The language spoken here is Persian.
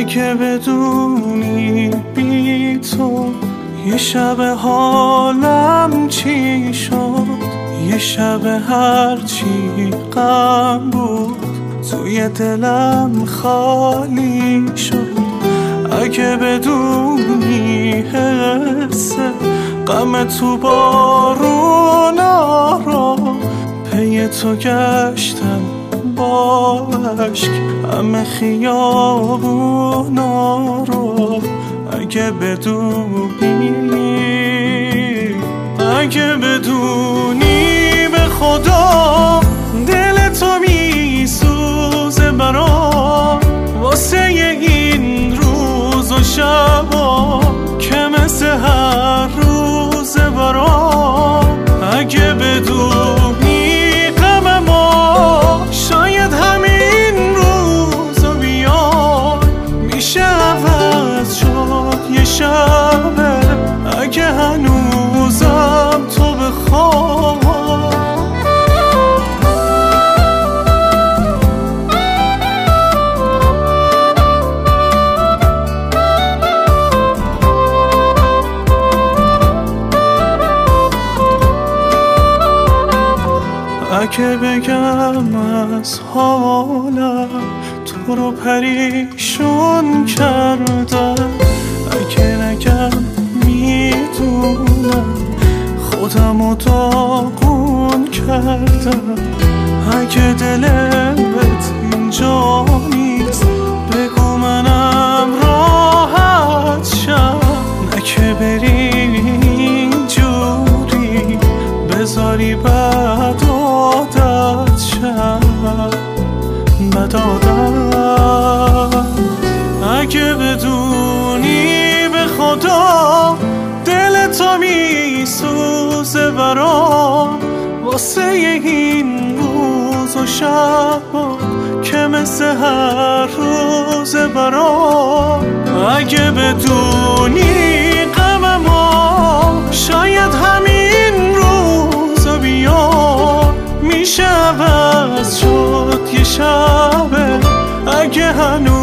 اگه بدونی بی تو یه شب حالم چی شد، یه شب هرچی غم بود توی دلم خالی شد. اگه بدونی حس غم تو بارونا رو پی تو گشتم با عشق همه خیابونا رو. اگه بدونی به خدا دل تو میسوزه برام واسه این روز و شبا که مثل هر روز برام. اگه بدونی غم ما شاید همین روزو بیاد میشه عوض شد یه شبه اگه هنوزم تو بخوای. اگه بگم از حالم تو رو پریشون کردم، اگه نگم میدونم خودم رو داغون کردم، اگه دلت اینجا نیست بگو منم راحت شم، نه که بری اینجوری بذاری بد عادت شم بد عادت. اگه بدونی به خدا دل تو میسوزه برام واسه این روز و شبا که مثل هر روز برام. اگه بدونی غم ما شاید همین روزو بیاد میشه عوض شد یه شبه اگه هنوز